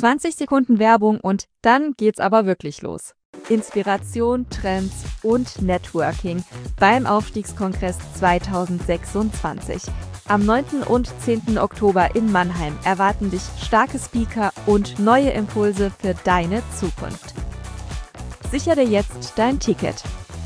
20 Sekunden Werbung und dann geht's aber wirklich los. Inspiration, Trends und Networking beim Aufstiegskongress 2026. Am 9. und 10. Oktober in Mannheim erwarten dich starke Speaker und neue Impulse für deine Zukunft. Sichere dir jetzt dein Ticket.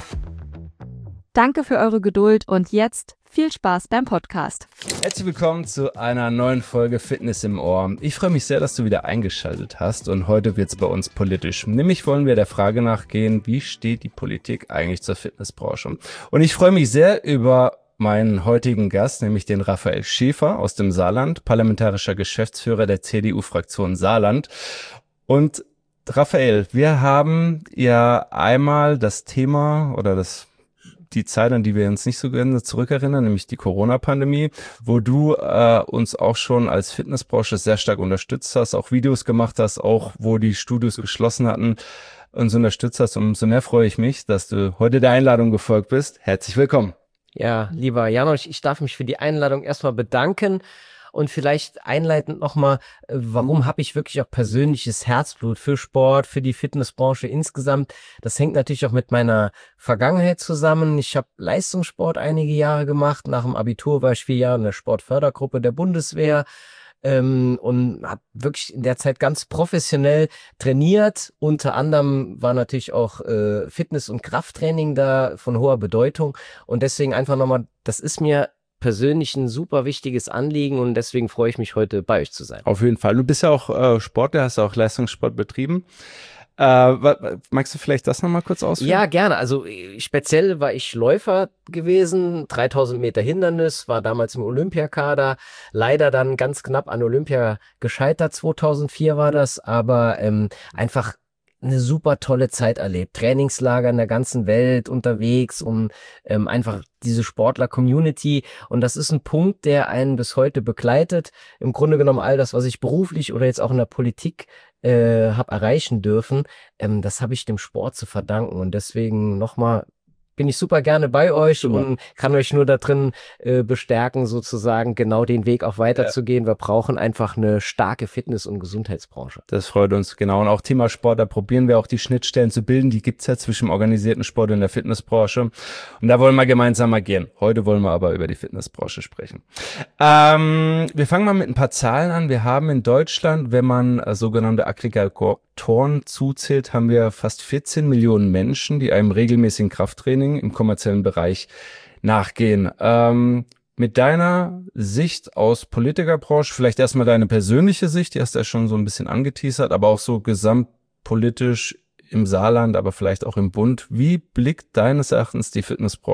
Danke für eure Geduld und jetzt viel Spaß beim Podcast. Herzlich willkommen zu einer neuen Folge Fitness im Ohr. Ich freue mich sehr, dass du wieder eingeschaltet hast und heute wird es bei uns politisch. Nämlich wollen wir der Frage nachgehen, wie steht die Politik eigentlich zur Fitnessbranche? Und ich freue mich sehr über meinen heutigen Gast, nämlich den Raphael Schäfer aus dem Saarland, parlamentarischer Geschäftsführer der CDU-Fraktion Saarland. Und Raphael, wir haben ja einmal das Thema oder die Zeit, an die wir uns nicht so gerne zurückerinnern, nämlich die Corona-Pandemie, wo du uns auch schon als Fitnessbranche sehr stark unterstützt hast, auch Videos gemacht hast, auch wo die Studios geschlossen hatten, uns unterstützt hast. Und umso mehr freue ich mich, dass du heute der Einladung gefolgt bist. Herzlich willkommen. Ja, lieber Janosch, ich darf mich für die Einladung erstmal bedanken. Und vielleicht einleitend nochmal, warum habe ich wirklich auch persönliches Herzblut für Sport, für die Fitnessbranche insgesamt? Das hängt natürlich auch mit meiner Vergangenheit zusammen. Ich habe Leistungssport einige Jahre gemacht. Nach dem Abitur war ich 4 Jahre in der Sportfördergruppe der Bundeswehr und habe wirklich in der Zeit ganz professionell trainiert. Unter anderem war natürlich auch Fitness- und Krafttraining da von hoher Bedeutung. Und deswegen einfach nochmal, das ist mir persönlich ein super wichtiges Anliegen und deswegen freue ich mich, heute bei euch zu sein. Auf jeden Fall. Du bist ja auch Sportler, hast auch Leistungssport betrieben. Magst du vielleicht das nochmal kurz ausführen? Ja, gerne. Also speziell war ich Läufer gewesen, 3000 Meter Hindernis, war damals im Olympiakader, leider dann ganz knapp an Olympia gescheitert, 2004 war das, aber einfach eine super tolle Zeit erlebt. Trainingslager in der ganzen Welt unterwegs und einfach diese Sportler-Community. Und das ist ein Punkt, der einen bis heute begleitet. Im Grunde genommen all das, was ich beruflich oder jetzt auch in der Politik habe erreichen dürfen, das habe ich dem Sport zu verdanken. Und deswegen nochmal bin ich super gerne bei euch und kann euch nur da drin bestärken, sozusagen genau den Weg auch weiterzugehen. Ja. Wir brauchen einfach eine starke Fitness- und Gesundheitsbranche. Das freut uns, genau. Und auch Thema Sport, da probieren wir auch die Schnittstellen zu bilden. Die gibt's ja zwischen dem organisierten Sport und der Fitnessbranche. Und da wollen wir gemeinsam agieren. Heute wollen wir aber über die Fitnessbranche sprechen. Wir fangen mal mit ein paar Zahlen an. Wir haben in Deutschland, wenn man sogenannte Aggregatoren zuzählt, haben wir fast 14 Millionen Menschen, die einem regelmäßigen Krafttraining im kommerziellen Bereich nachgehen. Mit deiner Sicht aus Politikerbranche, vielleicht erstmal deine persönliche Sicht, die hast du ja schon so ein bisschen angeteasert, aber auch so gesamtpolitisch im Saarland, aber vielleicht auch im Bund. Wie blickt deines Erachtens die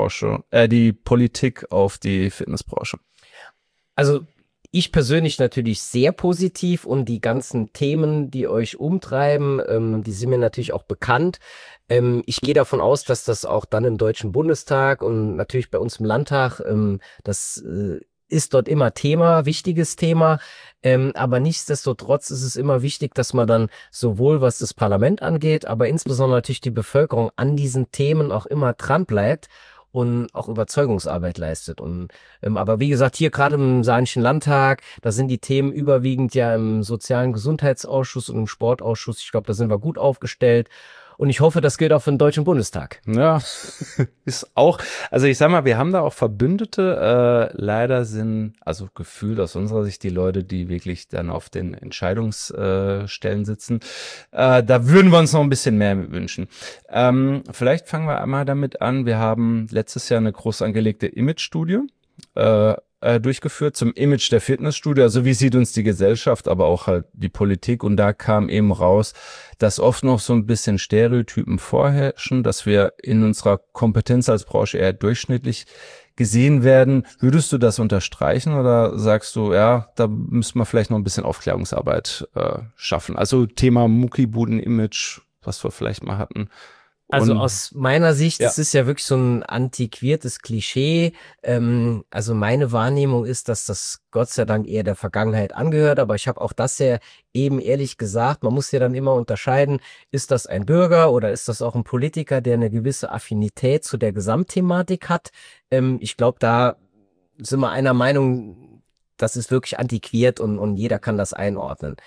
die Politik auf die Fitnessbranche? Also ich persönlich natürlich sehr positiv und die ganzen Themen, die euch umtreiben, die sind mir natürlich auch bekannt. Ich gehe davon aus, dass das auch dann im Deutschen Bundestag und natürlich bei uns im Landtag, das ist dort immer Thema, wichtiges Thema. Aber nichtsdestotrotz ist es immer wichtig, dass man dann sowohl was das Parlament angeht, aber insbesondere natürlich die Bevölkerung an diesen Themen auch immer dran bleibt und auch Überzeugungsarbeit leistet. Und aber wie gesagt, hier gerade im Saarländischen Landtag, da sind die Themen überwiegend ja im Sozialen Gesundheitsausschuss und im Sportausschuss. Ich glaube, da sind wir gut aufgestellt. Und ich hoffe, das gilt auch für den Deutschen Bundestag. Ja, ist auch, also ich sag mal, wir haben da auch Verbündete. Leider sind, also gefühlt aus unserer Sicht, die Leute, die wirklich dann auf den Entscheidungsstellen sitzen. Da würden wir uns noch ein bisschen mehr wünschen. Vielleicht fangen wir einmal damit an. Wir haben letztes Jahr eine groß angelegte Image-Studie durchgeführt zum Image der Fitnessstudio. Also wie sieht uns die Gesellschaft, aber auch halt die Politik. Und da kam eben raus, dass oft noch so ein bisschen Stereotypen vorherrschen, dass wir in unserer Kompetenz als Branche eher durchschnittlich gesehen werden. Würdest du das unterstreichen oder sagst du, ja, da müssen wir vielleicht noch ein bisschen Aufklärungsarbeit schaffen? Also Thema Muckibuden-Image, was wir vielleicht mal hatten. Also aus meiner Sicht, es ist ja wirklich so ein antiquiertes Klischee. Also meine Wahrnehmung ist, dass das Gott sei Dank eher der Vergangenheit angehört. Aber ich habe auch das ja eben ehrlich gesagt, man muss ja dann immer unterscheiden, ist das ein Bürger oder ist das auch ein Politiker, der eine gewisse Affinität zu der Gesamtthematik hat. Ich glaube, da sind wir einer Meinung, das ist wirklich antiquiert und jeder kann das einordnen.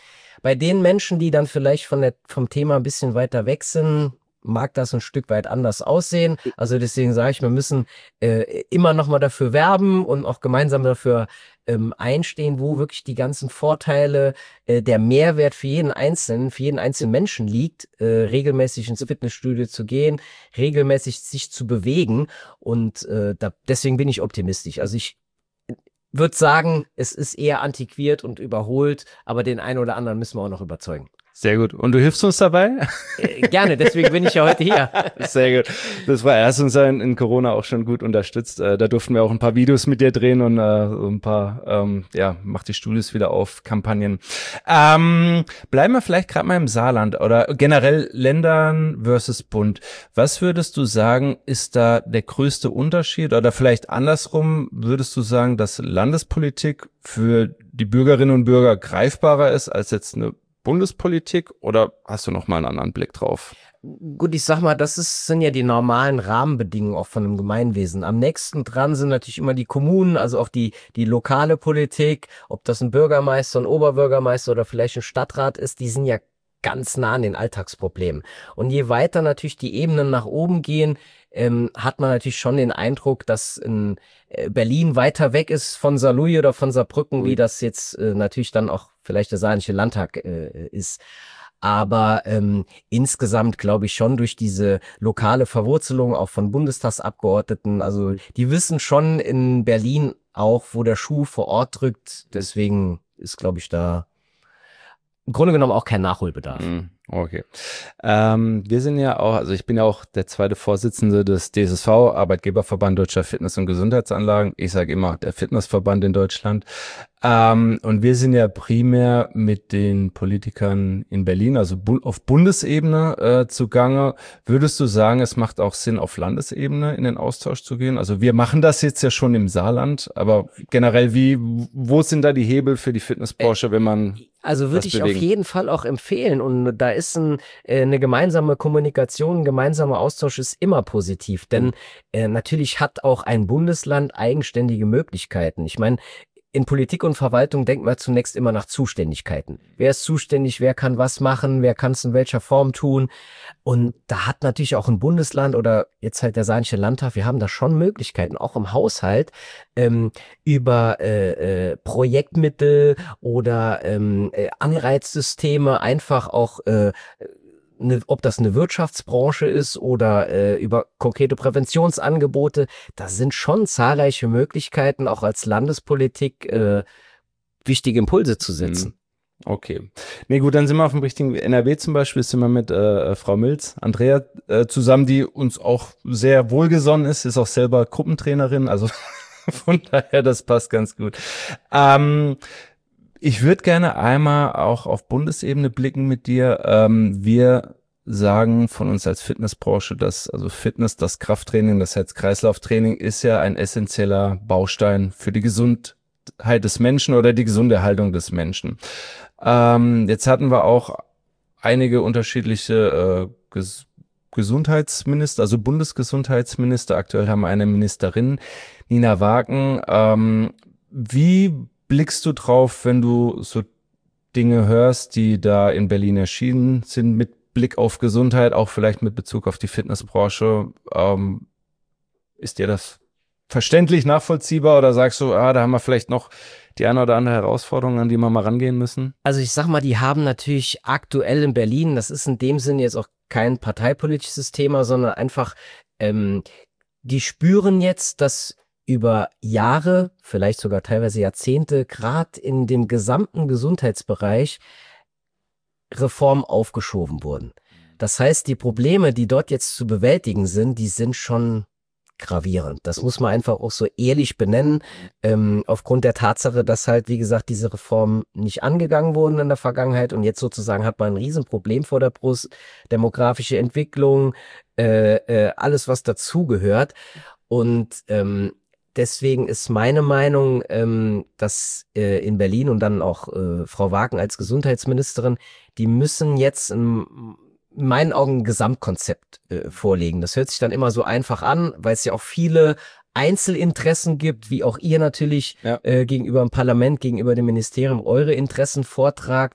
bei den Menschen, die dann vielleicht vom Thema ein bisschen weiter weg sind, mag das ein Stück weit anders aussehen. Also deswegen sage ich, wir müssen immer noch mal dafür werben und auch gemeinsam dafür einstehen, wo wirklich die ganzen Vorteile, der Mehrwert für jeden einzelnen Menschen liegt, regelmäßig ins Fitnessstudio zu gehen, regelmäßig sich zu bewegen. Und deswegen bin ich optimistisch. Also ich würde sagen, es ist eher antiquiert und überholt, aber den einen oder anderen müssen wir auch noch überzeugen. Sehr gut. Und du hilfst uns dabei? Gerne, deswegen bin ich ja heute hier. Sehr gut. Hast uns ja in Corona auch schon gut unterstützt. Da durften wir auch ein paar Videos mit dir drehen und so ein paar, mach die Studios wieder auf Kampagnen. Bleiben wir vielleicht gerade mal im Saarland oder generell Ländern versus Bund. Was würdest du sagen, ist da der größte Unterschied oder vielleicht andersrum, würdest du sagen, dass Landespolitik für die Bürgerinnen und Bürger greifbarer ist als jetzt eine Bundespolitik oder hast du noch mal einen anderen Blick drauf? Gut, ich sag mal, sind ja die normalen Rahmenbedingungen auch von einem Gemeinwesen. Am nächsten dran sind natürlich immer die Kommunen, also auch die lokale Politik, ob das ein Bürgermeister, ein Oberbürgermeister oder vielleicht ein Stadtrat ist, die sind ja ganz nah an den Alltagsproblemen. Und je weiter natürlich die Ebenen nach oben gehen, hat man natürlich schon den Eindruck, dass in Berlin weiter weg ist von Saarlouis oder von Saarbrücken, wie das jetzt natürlich dann auch vielleicht der Saarländische Landtag ist. Aber insgesamt glaube ich schon durch diese lokale Verwurzelung auch von Bundestagsabgeordneten, also die wissen schon in Berlin auch, wo der Schuh vor Ort drückt. Deswegen ist, glaube ich, da im Grunde genommen auch kein Nachholbedarf. Okay. Wir sind ja auch, also ich bin ja auch der zweite Vorsitzende des DSSV, Arbeitgeberverband Deutscher Fitness- und Gesundheitsanlagen. Ich sage immer, der Fitnessverband in Deutschland. Und wir sind ja primär mit den Politikern in Berlin, also auf Bundesebene zugange. Würdest du sagen, es macht auch Sinn, auf Landesebene in den Austausch zu gehen? Also wir machen das jetzt ja schon im Saarland, aber generell, wo sind da die Hebel für die Fitnessbranche, wenn man Also würde ich auf jeden Fall auch empfehlen, und da ist eine gemeinsame Kommunikation, ein gemeinsamer Austausch ist immer positiv, denn natürlich hat auch ein Bundesland eigenständige Möglichkeiten. Ich meine, in Politik und Verwaltung denkt man zunächst immer nach Zuständigkeiten. Wer ist zuständig, wer kann was machen, wer kann es in welcher Form tun? Und da hat natürlich auch ein Bundesland oder jetzt halt der Saarländische Landtag, wir haben da schon Möglichkeiten, auch im Haushalt, über Projektmittel oder Anreizsysteme einfach auch ob das eine Wirtschaftsbranche ist oder über konkrete Präventionsangebote, da sind schon zahlreiche Möglichkeiten, auch als Landespolitik wichtige Impulse zu setzen. Okay. Nee, gut, dann sind wir auf dem richtigen NRW zum Beispiel, sind wir mit Frau Milz, Andrea zusammen, die uns auch sehr wohlgesonnen ist auch selber Gruppentrainerin, also von daher, das passt ganz gut. Ich würde gerne einmal auch auf Bundesebene blicken mit dir. Wir sagen von uns als Fitnessbranche, dass also Fitness, das Krafttraining, das Herz-Kreislauf-Training ist ja ein essentieller Baustein für die Gesundheit des Menschen oder die gesunde Erhaltung des Menschen. Jetzt hatten wir auch einige unterschiedliche Gesundheitsminister, also Bundesgesundheitsminister. Aktuell haben wir eine Ministerin, Nina Wagen. Wie blickst du drauf, wenn du so Dinge hörst, die da in Berlin erschienen sind, mit Blick auf Gesundheit, auch vielleicht mit Bezug auf die Fitnessbranche? Ist dir das verständlich, nachvollziehbar oder sagst du, da haben wir vielleicht noch die eine oder andere Herausforderung, an die wir mal rangehen müssen? Also ich sag mal, die haben natürlich aktuell in Berlin, das ist in dem Sinne jetzt auch kein parteipolitisches Thema, sondern einfach, die spüren jetzt, dass über Jahre, vielleicht sogar teilweise Jahrzehnte, gerade in dem gesamten Gesundheitsbereich Reformen aufgeschoben wurden. Das heißt, die Probleme, die dort jetzt zu bewältigen sind, die sind schon gravierend. Das muss man einfach auch so ehrlich benennen, aufgrund der Tatsache, dass halt, wie gesagt, diese Reformen nicht angegangen wurden in der Vergangenheit und jetzt sozusagen hat man ein Riesenproblem vor der Brust, demografische Entwicklung, alles, was dazugehört. Und deswegen ist meine Meinung, dass in Berlin und dann auch Frau Wagen als Gesundheitsministerin, die müssen jetzt in meinen Augen ein Gesamtkonzept vorlegen. Das hört sich dann immer so einfach an, weil es ja auch viele Einzelinteressen gibt, wie auch ihr natürlich gegenüber dem Parlament, gegenüber dem Ministerium eure Interessen vortragt.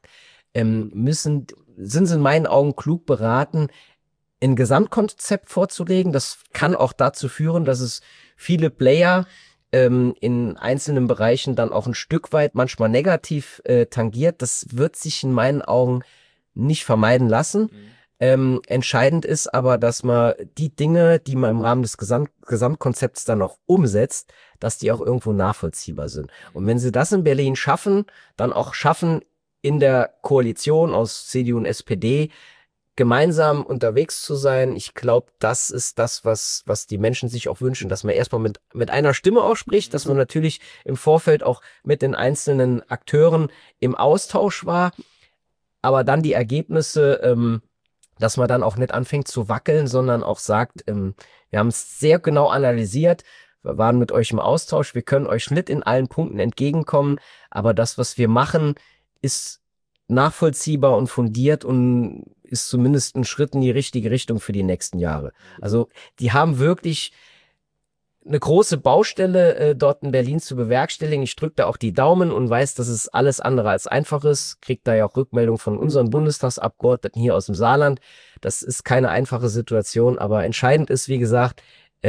sind sie in meinen Augen klug beraten, ein Gesamtkonzept vorzulegen. Das kann auch dazu führen, dass es viele Player in einzelnen Bereichen dann auch ein Stück weit manchmal negativ tangiert. Das wird sich in meinen Augen nicht vermeiden lassen. Entscheidend ist aber, dass man die Dinge, die man im Rahmen des Gesamtkonzepts dann auch umsetzt, dass die auch irgendwo nachvollziehbar sind. Und wenn sie das in Berlin schaffen, dann auch schaffen, in der Koalition aus CDU und SPD gemeinsam unterwegs zu sein. Ich glaube, das ist das, was die Menschen sich auch wünschen, dass man erstmal mit einer Stimme auch spricht, dass man natürlich im Vorfeld auch mit den einzelnen Akteuren im Austausch war, aber dann die Ergebnisse, dass man dann auch nicht anfängt zu wackeln, sondern auch sagt, wir haben es sehr genau analysiert, wir waren mit euch im Austausch, wir können euch nicht in allen Punkten entgegenkommen, aber das, was wir machen, ist nachvollziehbar und fundiert und ist zumindest ein Schritt in die richtige Richtung für die nächsten Jahre. Also die haben wirklich eine große Baustelle dort in Berlin zu bewerkstelligen. Ich drücke da auch die Daumen und weiß, dass es alles andere als einfach ist. Kriegt da ja auch Rückmeldung von unseren Bundestagsabgeordneten hier aus dem Saarland. Das ist keine einfache Situation, aber entscheidend ist, wie gesagt,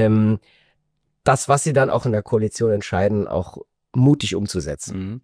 das, was sie dann auch in der Koalition entscheiden, auch mutig umzusetzen.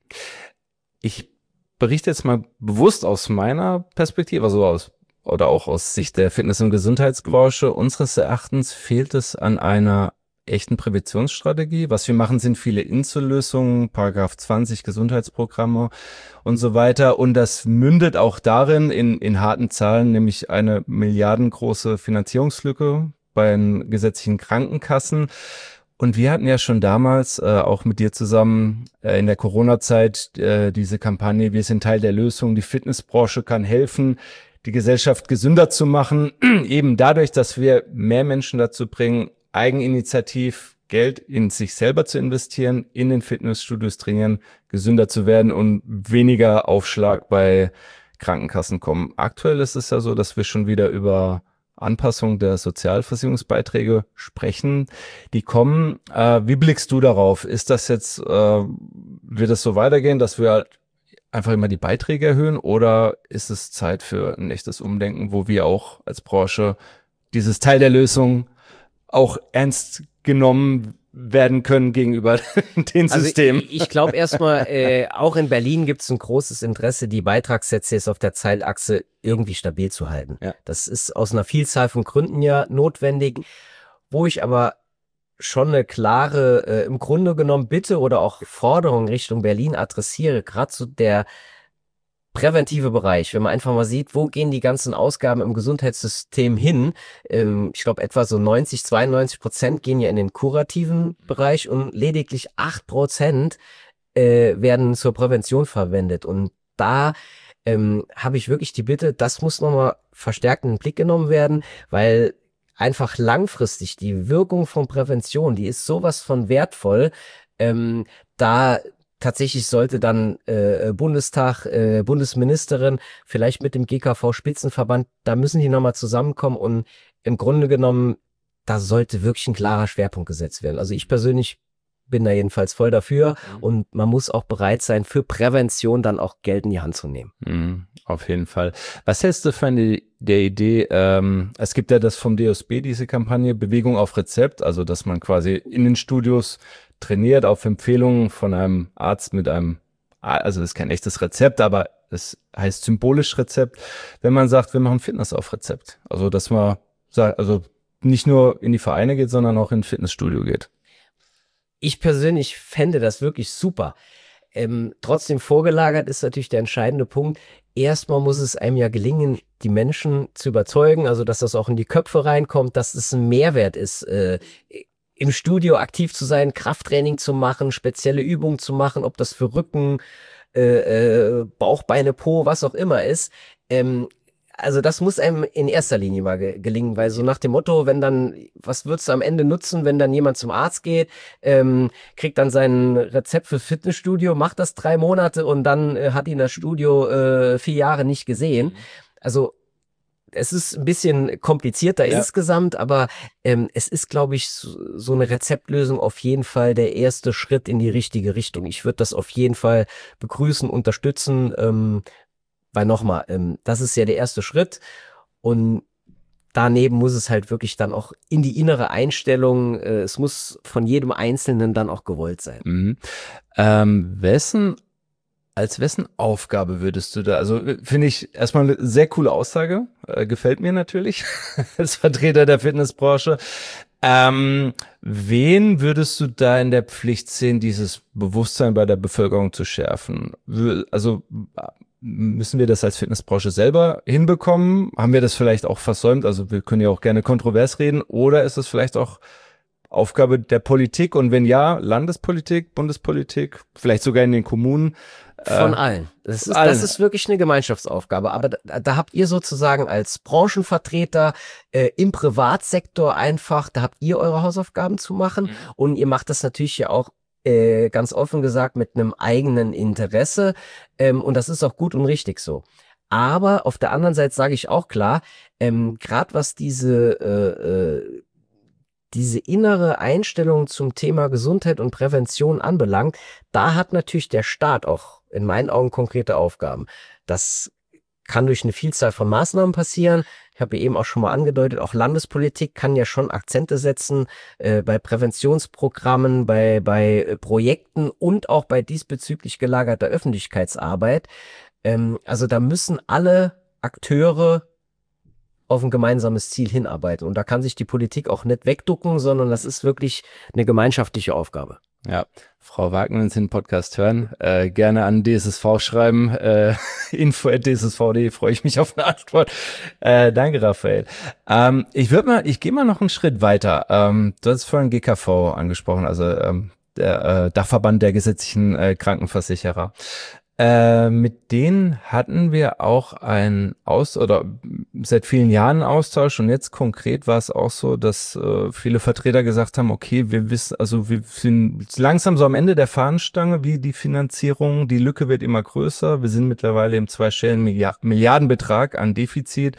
Ich berichte jetzt mal bewusst aus meiner Perspektive, also auch aus Sicht der Fitness- und Gesundheitsbranche. Unseres Erachtens fehlt es an einer echten Präventionsstrategie. Was wir machen, sind viele Insellösungen, Paragraph 20 Gesundheitsprogramme und so weiter. Und das mündet auch darin in harten Zahlen, nämlich eine milliardengroße Finanzierungslücke bei den gesetzlichen Krankenkassen. Und wir hatten ja schon damals, auch mit dir zusammen, in der Corona-Zeit diese Kampagne, wir sind Teil der Lösung, die Fitnessbranche kann helfen, die Gesellschaft gesünder zu machen, eben dadurch, dass wir mehr Menschen dazu bringen, eigeninitiativ Geld in sich selber zu investieren, in den Fitnessstudios trainieren, gesünder zu werden und weniger Aufschlag bei Krankenkassen kommen. Aktuell ist es ja so, dass wir schon wieder über Anpassung der Sozialversicherungsbeiträge sprechen. Die kommen. Wie blickst du darauf? Ist das jetzt, wird es so weitergehen, dass wir halt einfach immer die Beiträge erhöhen, oder ist es Zeit für ein echtes Umdenken, wo wir auch als Branche dieses Teil der Lösung auch ernst genommen werden können gegenüber den Systemen? Also ich glaube erstmal, auch in Berlin gibt es ein großes Interesse, die Beitragssätze jetzt auf der Zeitachse irgendwie stabil zu halten. Ja. Das ist aus einer Vielzahl von Gründen ja notwendig, wo ich aber schon eine klare, im Grunde genommen Bitte oder auch Forderung Richtung Berlin adressiere, gerade so der präventive Bereich, wenn man einfach mal sieht, wo gehen die ganzen Ausgaben im Gesundheitssystem hin. Ich glaube, etwa so 92% gehen ja in den kurativen Bereich und lediglich 8% werden zur Prävention verwendet. Und da habe ich wirklich die Bitte, das muss nochmal verstärkt in den Blick genommen werden, weil einfach langfristig die Wirkung von Prävention, die ist sowas von wertvoll, da tatsächlich sollte dann Bundestag, Bundesministerin, vielleicht mit dem GKV-Spitzenverband, da müssen die nochmal zusammenkommen und im Grunde genommen, da sollte wirklich ein klarer Schwerpunkt gesetzt werden. Also ich persönlich bin da jedenfalls voll dafür und man muss auch bereit sein, für Prävention dann auch Geld in die Hand zu nehmen. Auf jeden Fall. Was hältst du von der Idee, es gibt ja das vom DOSB, diese Kampagne Bewegung auf Rezept, also dass man quasi in den Studios trainiert auf Empfehlungen von einem Arzt mit einem, also das ist kein echtes Rezept, aber es heißt symbolisch Rezept, wenn man sagt, wir machen Fitness auf Rezept. Also dass man sagt, also nicht nur in die Vereine geht, sondern auch in ein Fitnessstudio geht. Ich persönlich fände das wirklich super. Trotzdem vorgelagert ist natürlich der entscheidende Punkt. Erstmal muss es einem ja gelingen, die Menschen zu überzeugen, also dass das auch in die Köpfe reinkommt, dass es ein Mehrwert ist, im Studio aktiv zu sein, Krafttraining zu machen, spezielle Übungen zu machen, ob das für Rücken, Bauch, Beine, Po, was auch immer ist. Also das muss einem in erster Linie mal gelingen, weil so nach dem Motto, wenn dann, was würdest du am Ende nutzen, wenn dann jemand zum Arzt geht, kriegt dann sein Rezept für Fitnessstudio, macht das 3 Monate und dann hat ihn das Studio 4 Jahre nicht gesehen. Also es ist ein bisschen komplizierter insgesamt, aber es ist, glaube ich, so eine Rezeptlösung auf jeden Fall der erste Schritt in die richtige Richtung. Ich würde das auf jeden Fall begrüßen, unterstützen, Weil nochmal, das ist ja der erste Schritt und daneben muss es halt wirklich dann auch in die innere Einstellung, es muss von jedem Einzelnen dann auch gewollt sein. Mhm. Als wessen Aufgabe würdest du da, also finde ich erstmal eine sehr coole Aussage, gefällt mir natürlich als Vertreter der Fitnessbranche. Wen würdest du da in der Pflicht sehen, dieses Bewusstsein bei der Bevölkerung zu schärfen? Also müssen wir das als Fitnessbranche selber hinbekommen? Haben wir das vielleicht auch versäumt? Also wir können ja auch gerne kontrovers reden. Oder ist es vielleicht auch Aufgabe der Politik? Und wenn ja, Landespolitik, Bundespolitik, vielleicht sogar in den Kommunen? Von allen. Das ist wirklich eine Gemeinschaftsaufgabe. Aber da habt ihr sozusagen als Branchenvertreter im Privatsektor einfach, da habt ihr eure Hausaufgaben zu machen. Und ihr macht das natürlich ja auch ganz offen gesagt mit einem eigenen Interesse. Und das ist auch gut und richtig so. Aber auf der anderen Seite sage ich auch klar, gerade was diese innere Einstellung zum Thema Gesundheit und Prävention anbelangt, da hat natürlich der Staat auch in meinen Augen konkrete Aufgaben. Das kann durch eine Vielzahl von Maßnahmen passieren. Ich habe ja eben auch schon mal angedeutet, auch Landespolitik kann ja schon Akzente setzen bei Präventionsprogrammen, bei Projekten und auch bei diesbezüglich gelagerter Öffentlichkeitsarbeit. Also da müssen alle Akteure auf ein gemeinsames Ziel hinarbeiten. Und da kann sich die Politik auch nicht wegducken, sondern das ist wirklich eine gemeinschaftliche Aufgabe. Ja, Frau Wagner, wenn Sie den Podcast hören, gerne an DSSV schreiben, info@dssv.de, freue ich mich auf eine Antwort. Danke, Raphael. Ich gehe mal noch einen Schritt weiter. Du hast vorhin GKV angesprochen, also der Dachverband der gesetzlichen Krankenversicherer. Mit denen hatten wir auch seit vielen Jahren einen Austausch und jetzt konkret war es auch so, dass viele Vertreter gesagt haben, okay, wir sind langsam so am Ende der Fahnenstange, wie die Finanzierung, die Lücke wird immer größer, wir sind mittlerweile im zweistelligen Milliardenbetrag an Defizit.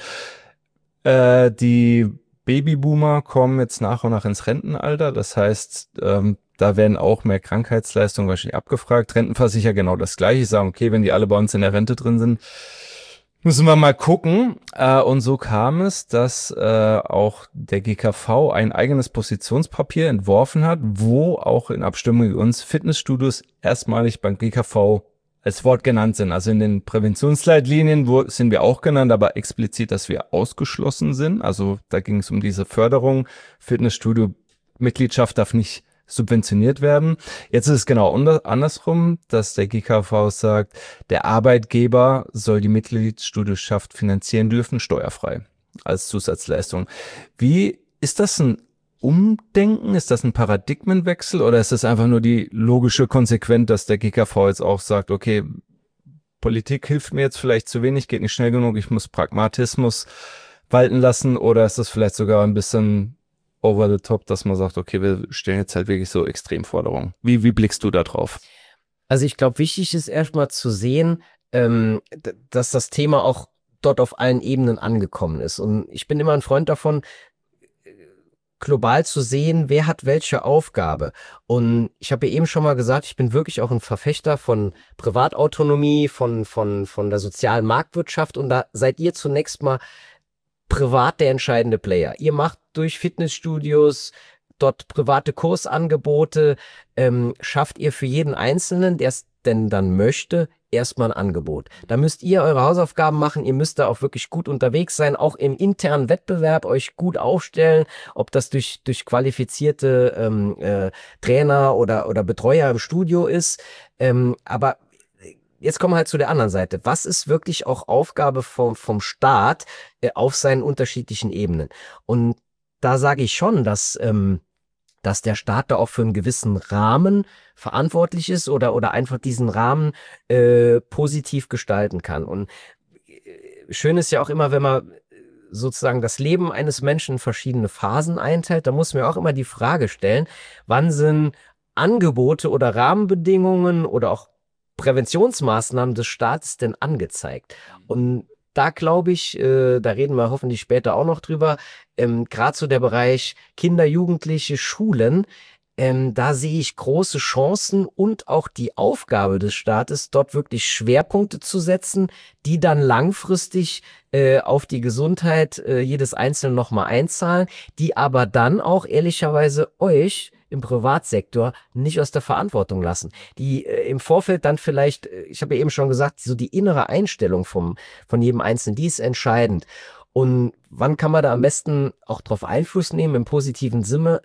Die Babyboomer kommen jetzt nach und nach ins Rentenalter, das heißt, da werden auch mehr Krankheitsleistungen wahrscheinlich abgefragt. Rentenversicherer genau das Gleiche. Ich sage, okay, wenn die alle bei uns in der Rente drin sind, müssen wir mal gucken. Und so kam es, dass auch der GKV ein eigenes Positionspapier entworfen hat, wo auch in Abstimmung mit uns Fitnessstudios erstmalig beim GKV als Wort genannt sind. Also in den Präventionsleitlinien sind wir auch genannt, aber explizit, dass wir ausgeschlossen sind. Also da ging es um diese Förderung. Fitnessstudio-Mitgliedschaft darf nicht subventioniert werden. Jetzt ist es genau andersrum, dass der GKV sagt, der Arbeitgeber soll die Mitgliedsstudioschaft finanzieren dürfen, steuerfrei als Zusatzleistung. Wie ist das ein Umdenken? Ist das ein Paradigmenwechsel oder ist das einfach nur die logische Konsequenz, dass der GKV jetzt auch sagt, okay, Politik hilft mir jetzt vielleicht zu wenig, geht nicht schnell genug, ich muss Pragmatismus walten lassen, oder ist das vielleicht sogar ein bisschen over the top, dass man sagt, okay, wir stellen jetzt halt wirklich so Extremforderungen. Wie blickst du da drauf? Also ich glaube, wichtig ist erstmal zu sehen, dass das Thema auch dort auf allen Ebenen angekommen ist. Und ich bin immer ein Freund davon, global zu sehen, wer hat welche Aufgabe. Und ich habe ja eben schon mal gesagt, ich bin wirklich auch ein Verfechter von Privatautonomie, von der sozialen Marktwirtschaft. Und da seid ihr zunächst mal privat der entscheidende Player. Ihr macht durch Fitnessstudios dort private Kursangebote, schafft ihr für jeden Einzelnen, der es denn dann möchte, erstmal ein Angebot. Da müsst ihr eure Hausaufgaben machen, ihr müsst da auch wirklich gut unterwegs sein, auch im internen Wettbewerb euch gut aufstellen, ob das durch qualifizierte Trainer oder Betreuer im Studio ist, aber jetzt kommen wir halt zu der anderen Seite. Was ist wirklich auch Aufgabe vom Staat auf seinen unterschiedlichen Ebenen? Und da sage ich schon, dass der Staat da auch für einen gewissen Rahmen verantwortlich ist oder einfach diesen Rahmen positiv gestalten kann. Und schön ist ja auch immer, wenn man sozusagen das Leben eines Menschen in verschiedene Phasen einteilt, da muss man auch immer die Frage stellen, wann sind Angebote oder Rahmenbedingungen oder auch Präventionsmaßnahmen des Staates denn angezeigt? Und da glaube ich, da reden wir hoffentlich später auch noch drüber, gerade so der Bereich Kinder, Jugendliche, Schulen, Da sehe ich große Chancen und auch die Aufgabe des Staates, dort wirklich Schwerpunkte zu setzen, die dann langfristig auf die Gesundheit jedes Einzelnen nochmal einzahlen, die aber dann auch ehrlicherweise euch im Privatsektor nicht aus der Verantwortung lassen. Die im Vorfeld dann vielleicht, ich habe ja eben schon gesagt, so die innere Einstellung von jedem Einzelnen, die ist entscheidend. Und wann kann man da am besten auch drauf Einfluss nehmen, im positiven Sinne?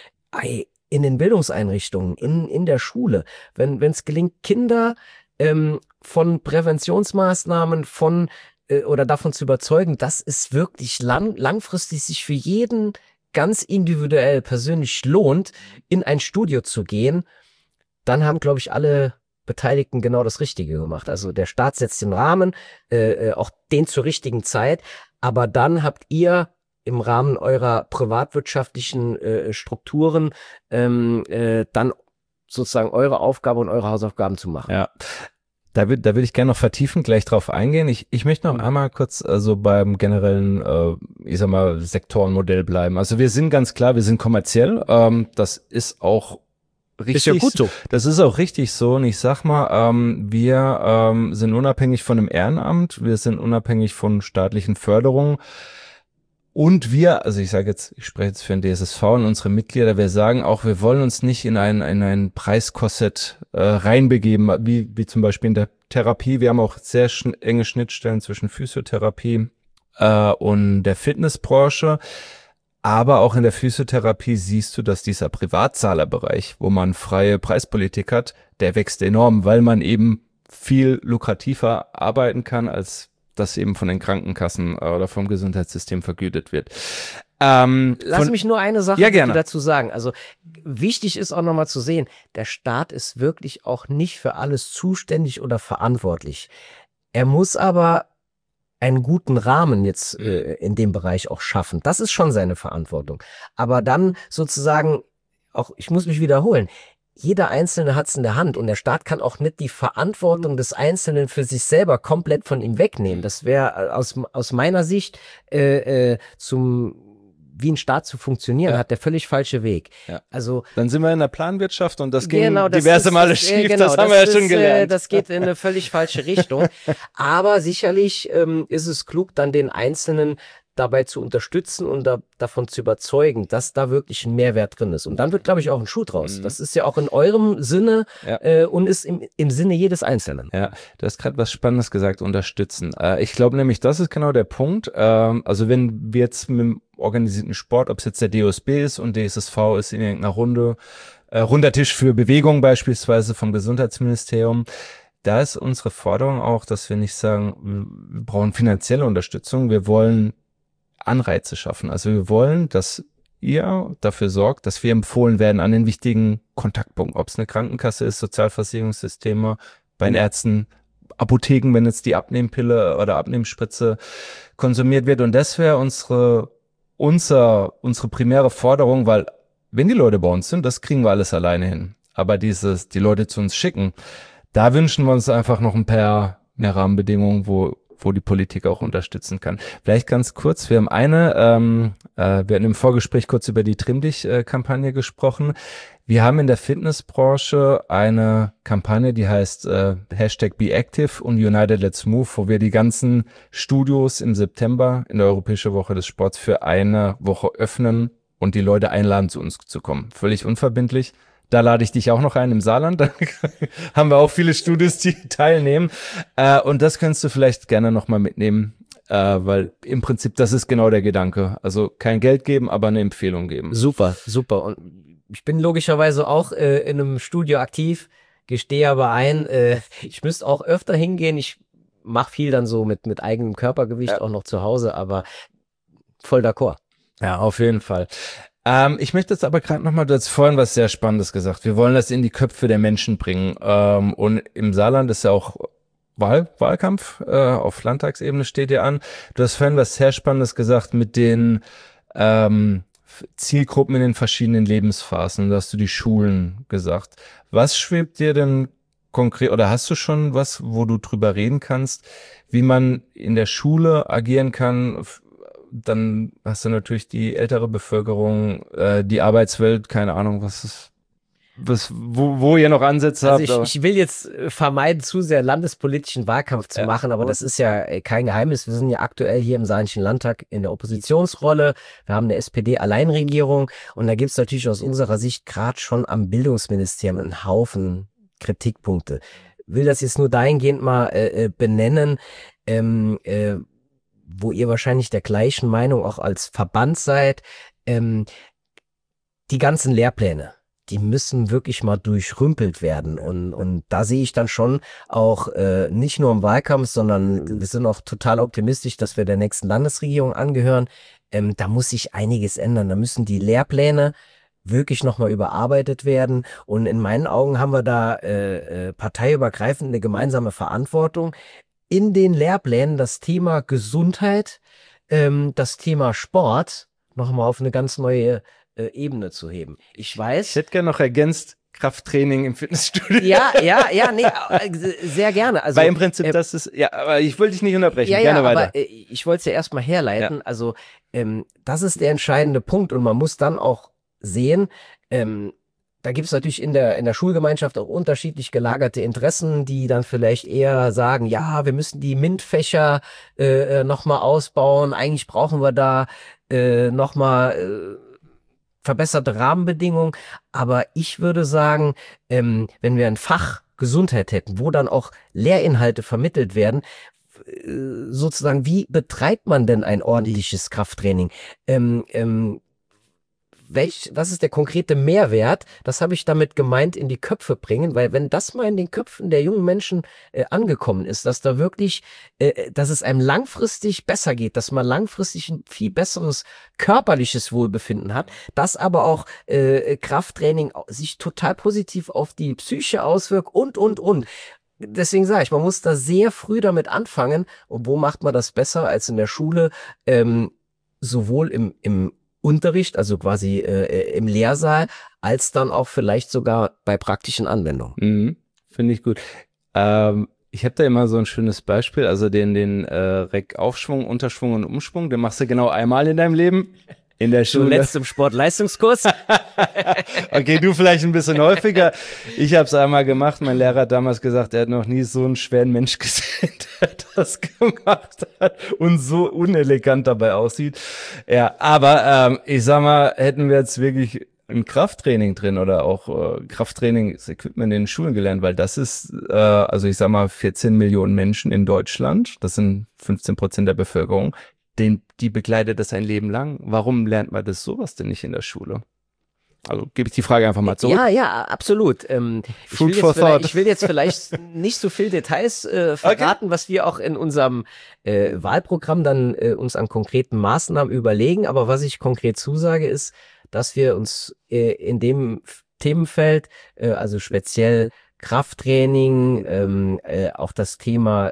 In den Bildungseinrichtungen, in der Schule. Wenn es gelingt, Kinder von Präventionsmaßnahmen oder davon zu überzeugen, dass es wirklich langfristig sich für jeden ganz individuell persönlich lohnt, in ein Studio zu gehen, dann haben, glaube ich, alle Beteiligten genau das Richtige gemacht. Also der Staat setzt den Rahmen, auch den zur richtigen Zeit, aber dann habt ihr im Rahmen eurer privatwirtschaftlichen Strukturen dann sozusagen eure Aufgabe und eure Hausaufgaben zu machen. Ja, da will ich gerne noch vertiefend gleich drauf eingehen. Ich möchte noch einmal kurz beim generellen, ich sag mal, Sektorenmodell bleiben. Also wir sind ganz klar, wir sind kommerziell. Das ist auch richtig. Ist ja gut so. Das ist auch richtig so. Und ich sag mal, wir sind unabhängig von einem Ehrenamt, wir sind unabhängig von staatlichen Förderungen. Und also ich spreche jetzt für den DSSV und unsere Mitglieder, wir sagen auch, wir wollen uns nicht in ein Preiskorsett reinbegeben, wie zum Beispiel in der Therapie. Wir haben auch sehr enge Schnittstellen zwischen Physiotherapie und der Fitnessbranche. Aber auch in der Physiotherapie siehst du, dass dieser Privatzahlerbereich, wo man freie Preispolitik hat, der wächst enorm, weil man eben viel lukrativer arbeiten kann, als das eben von den Krankenkassen oder vom Gesundheitssystem vergütet wird. Lass mich nur eine Sache dazu sagen. Also wichtig ist auch nochmal zu sehen, der Staat ist wirklich auch nicht für alles zuständig oder verantwortlich. Er muss aber einen guten Rahmen jetzt in dem Bereich auch schaffen. Das ist schon seine Verantwortung. Aber dann sozusagen, auch ich muss mich wiederholen, jeder Einzelne hat es in der Hand und der Staat kann auch nicht die Verantwortung des Einzelnen für sich selber komplett von ihm wegnehmen. Das wäre aus meiner Sicht wie ein Staat zu funktionieren hat, der völlig falsche Weg. Ja. Also dann sind wir in der Planwirtschaft und das ging diverse Male schief, das haben wir ja schon gelernt. Das geht in eine völlig falsche Richtung. Aber sicherlich ist es klug, dann den Einzelnen dabei zu unterstützen und davon zu überzeugen, dass da wirklich ein Mehrwert drin ist. Und dann wird, glaube ich, auch ein Schuh draus. Das ist ja auch in eurem Sinne und ist im Sinne jedes Einzelnen. Ja, du hast gerade was Spannendes gesagt, unterstützen. Ich glaube nämlich, das ist genau der Punkt. Also wenn wir jetzt mit dem organisierten Sport, ob es jetzt der DOSB ist und DSSV ist in irgendeiner runder Tisch für Bewegung beispielsweise vom Gesundheitsministerium, da ist unsere Forderung auch, dass wir nicht sagen, wir brauchen finanzielle Unterstützung, wir wollen Anreize schaffen. Also wir wollen, dass ihr dafür sorgt, dass wir empfohlen werden an den wichtigen Kontaktpunkten, ob es eine Krankenkasse ist, Sozialversicherungssysteme, bei den Ärzten, Apotheken, wenn jetzt die Abnehmpille oder Abnehmspritze konsumiert wird. Und das wäre unsere primäre Forderung, weil wenn die Leute bei uns sind, das kriegen wir alles alleine hin. Aber die Leute zu uns schicken, da wünschen wir uns einfach noch ein paar mehr Rahmenbedingungen, wo die Politik auch unterstützen kann. Vielleicht ganz kurz, wir haben wir hatten im Vorgespräch kurz über die Trimm dich-Kampagne gesprochen. Wir haben in der Fitnessbranche eine Kampagne, die heißt #BeActive und United Let's Move, wo wir die ganzen Studios im September in der Europäischen Woche des Sports für eine Woche öffnen und die Leute einladen, zu uns zu kommen. Völlig unverbindlich. Da lade ich dich auch noch ein im Saarland. Da haben wir auch viele Studios, die teilnehmen. Und das kannst du vielleicht gerne nochmal mitnehmen, weil im Prinzip das ist genau der Gedanke. Also kein Geld geben, aber eine Empfehlung geben. Super, super. Und ich bin logischerweise auch in einem Studio aktiv, gestehe aber ein, ich müsste auch öfter hingehen. Ich mache viel dann so mit eigenem Körpergewicht auch noch zu Hause, aber voll d'accord. Ja, auf jeden Fall. Ich möchte jetzt aber gerade nochmal, du hast vorhin was sehr Spannendes gesagt. Wir wollen das in die Köpfe der Menschen bringen. Und im Saarland ist ja auch Wahlkampf, auf Landtagsebene steht ja an. Du hast vorhin was sehr Spannendes gesagt mit den Zielgruppen in den verschiedenen Lebensphasen. Da hast du die Schulen gesagt. Was schwebt dir denn konkret, oder hast du schon was, wo du drüber reden kannst, wie man in der Schule agieren kann? Dann hast du natürlich die ältere Bevölkerung, die Arbeitswelt, keine Ahnung, was wo ihr noch Ansätze habt. Ich will jetzt vermeiden, zu sehr landespolitischen Wahlkampf zu machen, aber das ist ja kein Geheimnis. Wir sind ja aktuell hier im Saarländischen Landtag in der Oppositionsrolle. Wir haben eine SPD-Alleinregierung und da gibt es natürlich aus unserer Sicht gerade schon am Bildungsministerium einen Haufen Kritikpunkte. Will das jetzt nur dahingehend mal benennen, wo ihr wahrscheinlich der gleichen Meinung auch als Verband seid. Die ganzen Lehrpläne, die müssen wirklich mal durchrümpelt werden. Und da sehe ich dann schon auch nicht nur im Wahlkampf, sondern wir sind auch total optimistisch, dass wir der nächsten Landesregierung angehören. Da muss sich einiges ändern. Da müssen die Lehrpläne wirklich nochmal überarbeitet werden. Und in meinen Augen haben wir da parteiübergreifend eine gemeinsame Verantwortung, in den Lehrplänen das Thema Gesundheit, das Thema Sport nochmal auf eine ganz neue Ebene zu heben. Ich weiß. Ich hätte gerne noch ergänzt, Krafttraining im Fitnessstudio. Ja, nee, sehr gerne. Also, weil im Prinzip das ist, ja, aber ich wollte dich nicht unterbrechen. Gerne weiter. Aber ich wollte es ja erstmal herleiten. Ja. Also, das ist der entscheidende Punkt und man muss dann auch sehen, da gibt es natürlich in der Schulgemeinschaft auch unterschiedlich gelagerte Interessen, die dann vielleicht eher sagen, ja, wir müssen die MINT-Fächer nochmal ausbauen, eigentlich brauchen wir da nochmal verbesserte Rahmenbedingungen, aber ich würde sagen, wenn wir ein Fach Gesundheit hätten, wo dann auch Lehrinhalte vermittelt werden, sozusagen, wie betreibt man denn ein ordentliches Krafttraining? Was ist der konkrete Mehrwert? Das habe ich damit gemeint, in die Köpfe bringen, weil wenn das mal in den Köpfen der jungen Menschen angekommen ist, dass da wirklich, dass es einem langfristig besser geht, dass man langfristig ein viel besseres körperliches Wohlbefinden hat, dass aber auch Krafttraining sich total positiv auf die Psyche auswirkt und. Deswegen sage ich, man muss da sehr früh damit anfangen. Und wo macht man das besser als in der Schule? Sowohl im Unterricht, also quasi im Lehrsaal, als dann auch vielleicht sogar bei praktischen Anwendungen. Finde ich gut. Ich habe da immer so ein schönes Beispiel, also den Reck-Aufschwung, Unterschwung und Umschwung, den machst du genau einmal in deinem Leben. In der Schule. Zuletzt im Sportleistungskurs. Okay, du vielleicht ein bisschen häufiger. Ich habe es einmal gemacht. Mein Lehrer hat damals gesagt, er hat noch nie so einen schweren Mensch gesehen, der das gemacht hat und so unelegant dabei aussieht. Ja, aber ich sag mal, hätten wir jetzt wirklich ein Krafttraining drin oder auch Krafttrainingsequipment in den Schulen gelernt, weil das ist, also ich sag mal, 14 Millionen Menschen in Deutschland, das sind 15% der Bevölkerung, die begleitet das ein Leben lang. Warum lernt man das sowas denn nicht in der Schule? Also gebe ich die Frage einfach mal zurück. Ja, absolut. Ich will jetzt vielleicht nicht so viel Details verraten, okay, was wir auch in unserem Wahlprogramm dann uns an konkreten Maßnahmen überlegen. Aber was ich konkret zusage, ist, dass wir uns in dem Themenfeld, also speziell Krafttraining, auch das Thema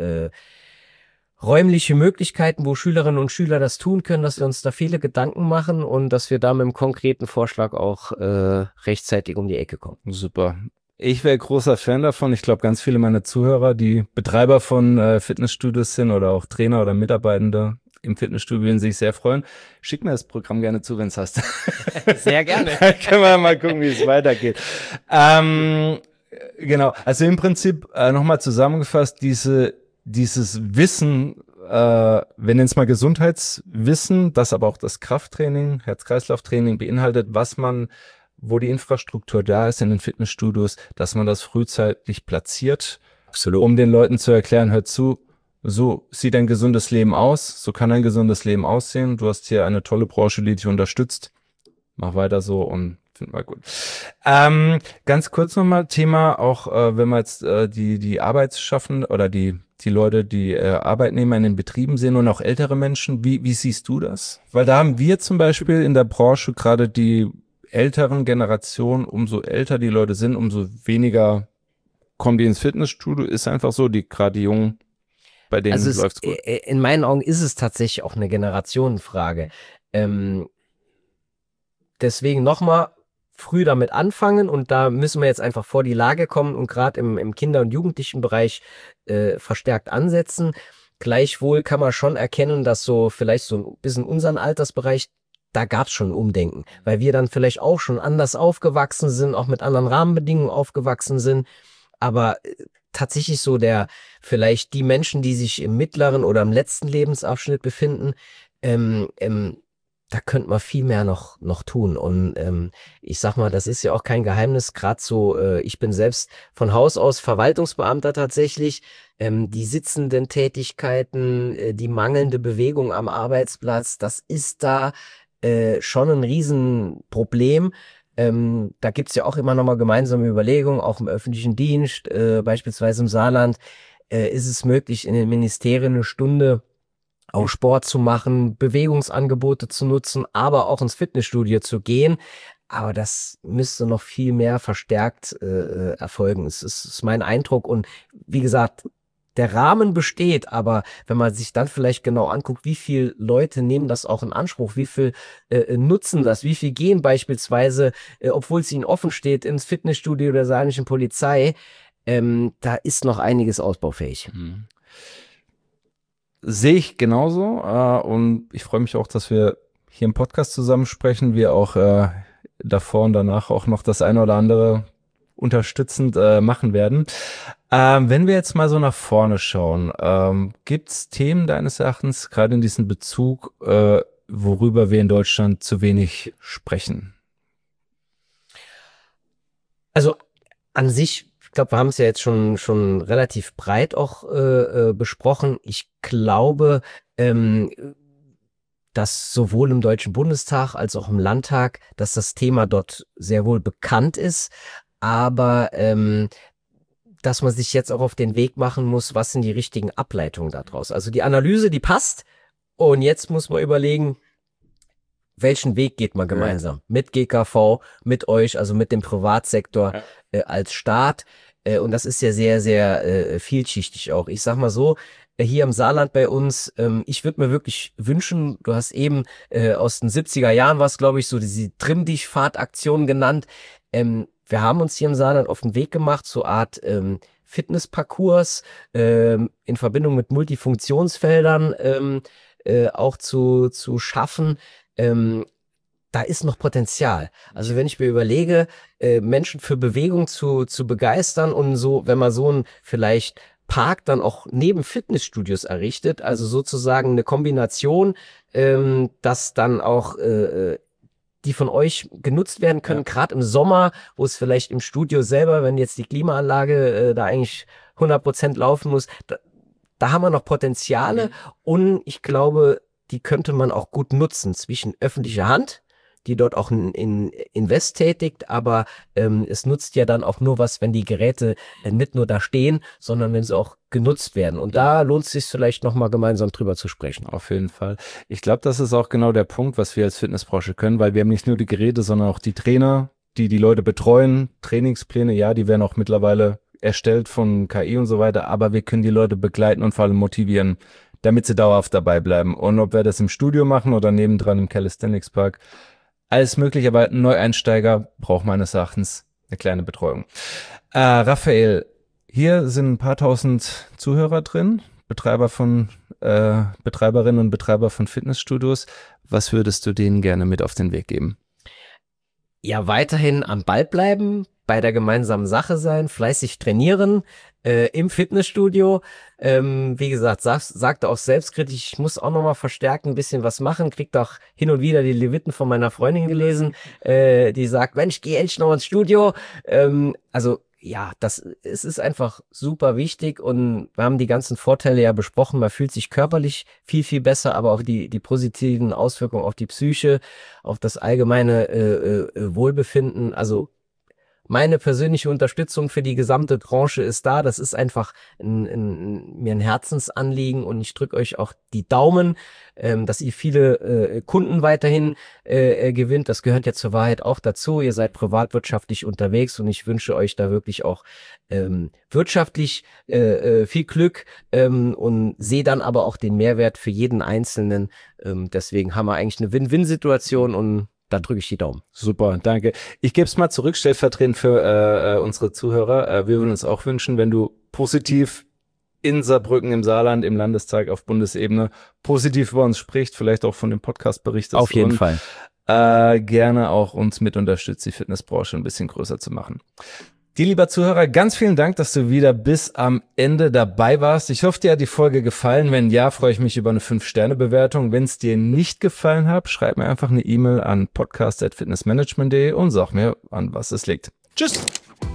räumliche Möglichkeiten, wo Schülerinnen und Schüler das tun können, dass wir uns da viele Gedanken machen und dass wir da mit einem konkreten Vorschlag auch rechtzeitig um die Ecke kommen. Super. Ich wäre großer Fan davon. Ich glaube, ganz viele meiner Zuhörer, die Betreiber von Fitnessstudios sind oder auch Trainer oder Mitarbeitende im Fitnessstudio, würden sich sehr freuen. Schick mir das Programm gerne zu, wenn es hast. Sehr gerne. Können wir mal gucken, wie es weitergeht. Genau. Also im Prinzip nochmal zusammengefasst, dieses Wissen, wir nennen es mal Gesundheitswissen, das aber auch das Krafttraining, Herz-Kreislauf-Training beinhaltet, wo die Infrastruktur da ist in den Fitnessstudios, dass man das frühzeitig platziert, absolut, um den Leuten zu erklären, hört zu, so sieht ein gesundes Leben aus, so kann ein gesundes Leben aussehen, du hast hier eine tolle Branche, die dich unterstützt, mach weiter so und finden wir gut. Ganz kurz nochmal Thema, auch wenn wir jetzt die Arbeitsschaffenden oder die Leute, die Arbeitnehmer in den Betrieben sind und auch ältere Menschen, wie siehst du das? Weil da haben wir zum Beispiel in der Branche gerade die älteren Generationen, umso älter die Leute sind, umso weniger kommen die ins Fitnessstudio, ist einfach so, gerade die Jungen, bei denen läuft's gut. In meinen Augen ist es tatsächlich auch eine Generationenfrage. Deswegen nochmal, früh damit anfangen und da müssen wir jetzt einfach vor die Lage kommen und gerade im Kinder- und Jugendlichen-Bereich verstärkt ansetzen. Gleichwohl kann man schon erkennen, dass so vielleicht so ein bisschen unseren Altersbereich da gab es schon Umdenken, weil wir dann vielleicht auch schon anders aufgewachsen sind, auch mit anderen Rahmenbedingungen aufgewachsen sind. Aber tatsächlich so vielleicht die Menschen, die sich im mittleren oder im letzten Lebensabschnitt befinden, da könnte man viel mehr noch tun. Und ich sag mal, das ist ja auch kein Geheimnis, gerade so, ich bin selbst von Haus aus Verwaltungsbeamter tatsächlich. Die sitzenden Tätigkeiten, die mangelnde Bewegung am Arbeitsplatz, das ist da schon ein Riesenproblem. Da gibt's ja auch immer noch mal gemeinsame Überlegungen, auch im öffentlichen Dienst, beispielsweise im Saarland, ist es möglich, in den Ministerien eine Stunde auch Sport zu machen, Bewegungsangebote zu nutzen, aber auch ins Fitnessstudio zu gehen. Aber das müsste noch viel mehr verstärkt erfolgen. Es ist mein Eindruck. Und wie gesagt, der Rahmen besteht, aber wenn man sich dann vielleicht genau anguckt, wie viele Leute nehmen das auch in Anspruch, wie viel nutzen das, wie viel gehen beispielsweise, obwohl es ihnen offen steht, ins Fitnessstudio der saarländischen Polizei, da ist noch einiges ausbaufähig. Sehe ich genauso und ich freue mich auch, dass wir hier im Podcast zusammen sprechen, wir auch davor und danach auch noch das eine oder andere unterstützend machen werden. Wenn wir jetzt mal so nach vorne schauen, gibt es Themen deines Erachtens, gerade in diesem Bezug, worüber wir in Deutschland zu wenig sprechen? Also an sich, ich glaube, wir haben es ja jetzt schon relativ breit auch besprochen. Ich glaube, dass sowohl im Deutschen Bundestag als auch im Landtag, dass das Thema dort sehr wohl bekannt ist, aber dass man sich jetzt auch auf den Weg machen muss, was sind die richtigen Ableitungen daraus. Also die Analyse, die passt und jetzt muss man überlegen, welchen Weg geht man gemeinsam? Mit GKV, mit euch, also mit dem Privatsektor als Staat. Und das ist ja sehr, sehr vielschichtig auch. Ich sag mal so, hier im Saarland bei uns, ich würde mir wirklich wünschen, du hast eben aus den 70er Jahren was, glaube ich, so diese Trimm-Dich-Fahrt-Aktion genannt. Wir haben uns hier im Saarland auf den Weg gemacht, so Art Fitnessparcours in Verbindung mit Multifunktionsfeldern auch zu schaffen. Da ist noch Potenzial. Also wenn ich mir überlege, Menschen für Bewegung zu begeistern und so, wenn man so ein vielleicht Park dann auch neben Fitnessstudios errichtet, also sozusagen eine Kombination, dass dann auch die von euch genutzt werden können, gerade im Sommer, wo es vielleicht im Studio selber, wenn jetzt die Klimaanlage da eigentlich 100% laufen muss, da haben wir noch Potenziale und ich glaube, die könnte man auch gut nutzen zwischen öffentlicher Hand, die dort auch in Invest tätigt, aber es nutzt ja dann auch nur was, wenn die Geräte nicht nur da stehen, sondern wenn sie auch genutzt werden. Und da lohnt es sich vielleicht nochmal gemeinsam drüber zu sprechen. Auf jeden Fall. Ich glaube, das ist auch genau der Punkt, was wir als Fitnessbranche können, weil wir haben nicht nur die Geräte, sondern auch die Trainer, die Leute betreuen, Trainingspläne, ja, die werden auch mittlerweile erstellt von KI und so weiter, aber wir können die Leute begleiten und vor allem motivieren, damit sie dauerhaft dabei bleiben. Und ob wir das im Studio machen oder nebendran im Calisthenics Park, alles möglich, aber ein Neueinsteiger braucht meines Erachtens eine kleine Betreuung. Raphael, hier sind ein paar tausend Zuhörer drin, Betreiberinnen und Betreiber von Fitnessstudios. Was würdest du denen gerne mit auf den Weg geben? Ja, weiterhin am Ball bleiben, bei der gemeinsamen Sache sein, fleißig trainieren, im Fitnessstudio. Wie gesagt, sagte auch selbstkritisch, ich muss auch nochmal verstärken, ein bisschen was machen. Kriegt auch hin und wieder die Leviten von meiner Freundin gelesen, die sagt, Mensch, geh endlich noch ins Studio. Also ja, es ist einfach super wichtig und wir haben die ganzen Vorteile ja besprochen. Man fühlt sich körperlich viel, viel besser, aber auch die positiven Auswirkungen auf die Psyche, auf das allgemeine Wohlbefinden. Also meine persönliche Unterstützung für die gesamte Branche ist da. Das ist einfach mir ein Herzensanliegen und ich drücke euch auch die Daumen, dass ihr viele Kunden weiterhin gewinnt. Das gehört ja zur Wahrheit auch dazu. Ihr seid privatwirtschaftlich unterwegs und ich wünsche euch da wirklich auch wirtschaftlich viel Glück und sehe dann aber auch den Mehrwert für jeden Einzelnen. Deswegen haben wir eigentlich eine Win-Win-Situation und da drücke ich die Daumen. Super, danke. Ich gebe es mal zurück, stellvertretend für unsere Zuhörer. Wir würden uns auch wünschen, wenn du positiv in Saarbrücken im Saarland, im Landestag auf Bundesebene positiv über uns spricht, vielleicht auch von dem Podcast berichtet. Auf jeden Fall. Gerne auch uns mit unterstützt, die Fitnessbranche ein bisschen größer zu machen. Dir, lieber Zuhörer, ganz vielen Dank, dass du wieder bis am Ende dabei warst. Ich hoffe, dir hat die Folge gefallen. Wenn ja, freue ich mich über eine 5-Sterne-Bewertung. Wenn es dir nicht gefallen hat, schreib mir einfach eine E-Mail an podcast@fitnessmanagement.de und sag mir, an was es liegt. Tschüss!